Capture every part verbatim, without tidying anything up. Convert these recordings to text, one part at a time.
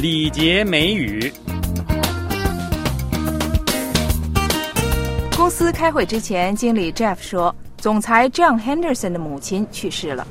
礼节美语。 公司开会之前，经理 Jeff 说，总裁 John Henderson 的母亲去世了。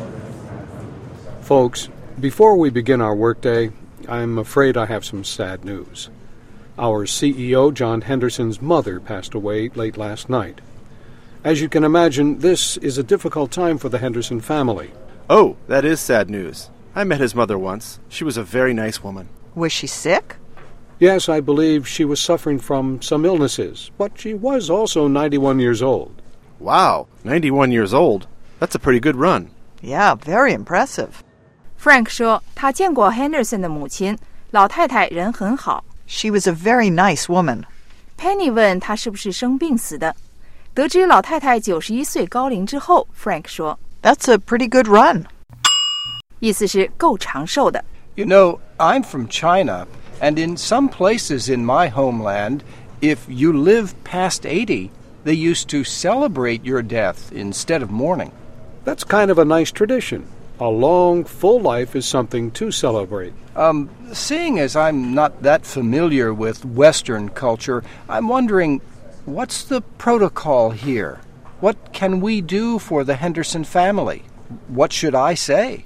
Folks, before we begin our workday, I'm afraid I have some sad news. Our C E O, John Henderson's mother, passed away late last night. As you can imagine, this is a difficult time for the Henderson family. Oh, that is sad news. I met his mother once. She was a very nice woman. Was she sick? Yes, I believe she was suffering from some illnesses, but she was also ninety-one years old. Wow, ninety-one years old? That's a pretty good run. Yeah, very impressive. Frank 说，他见过 Henderson 的母亲，老太太人很好。 She was a very nice woman. Penny 问他是不是生病死的。得知老太太九十一岁高龄之后 ，Frank 说 That's a pretty good run. 意思是够长寿的。 You know, I'm from China, and in some places in my homeland, if you live past eighty, they used to celebrate your death instead of mourning. That's kind of a nice tradition. A long, full life is something to celebrate. Um, seeing as I'm not that familiar with Western culture, I'm wondering, what's the protocol here? What can we do for the Henderson family? What should I say?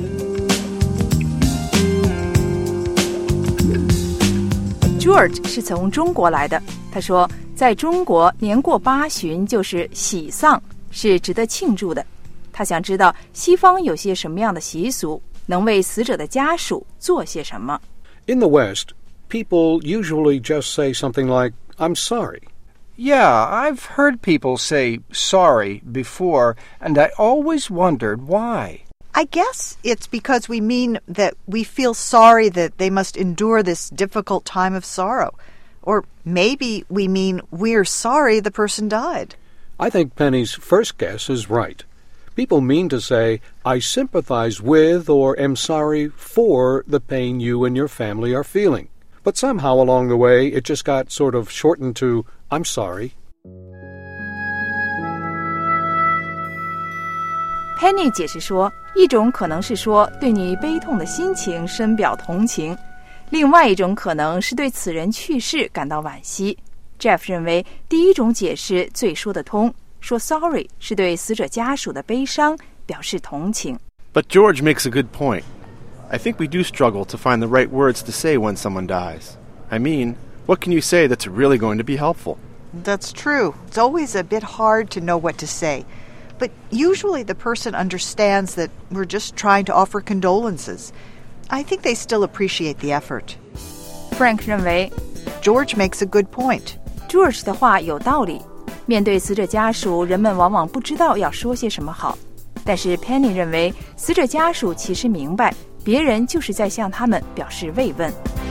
George 是从中国来的，他说，在中国年过八旬就是喜丧，是值得庆祝的。他想知道西方有些什么样的习俗，能为死者的家属做些什么。 In the West, people usually just say something like, I'm sorry. Yeah, I've heard people say sorry before, and I always wondered why. I guess it's because we mean that we feel sorry that they must endure this difficult time of sorrow. Or maybe we mean we're sorry the person died. I think Penny's first guess is right. People mean to say, I sympathize with or am sorry for the pain you and your family are feeling. But somehow along the way, it just got sort of shortened to, I'm sorry. Penny 解释说，一种可能是说对你悲痛的心情深表同情，另外一种可能是对此人去世感到惋惜。Jeff 认为第一种解释最说得通，说 sorry 是对死者家属的悲伤表示同情。 But George makes a good point. I think we do struggle to find the right words to say when someone dies. I mean, what can you say that's really going to be helpful? That's true. It's always a bit hard to know what to say. But usually the person understands that we're just trying to offer condolences. I think they still appreciate the effort. Frank 认为 George makes a good point. George 的话有道理。面对死者家属，人们往往不知道要说些什么好。但是 Penny 认为，死者家属其实明白，别人就是在向他们表示慰问。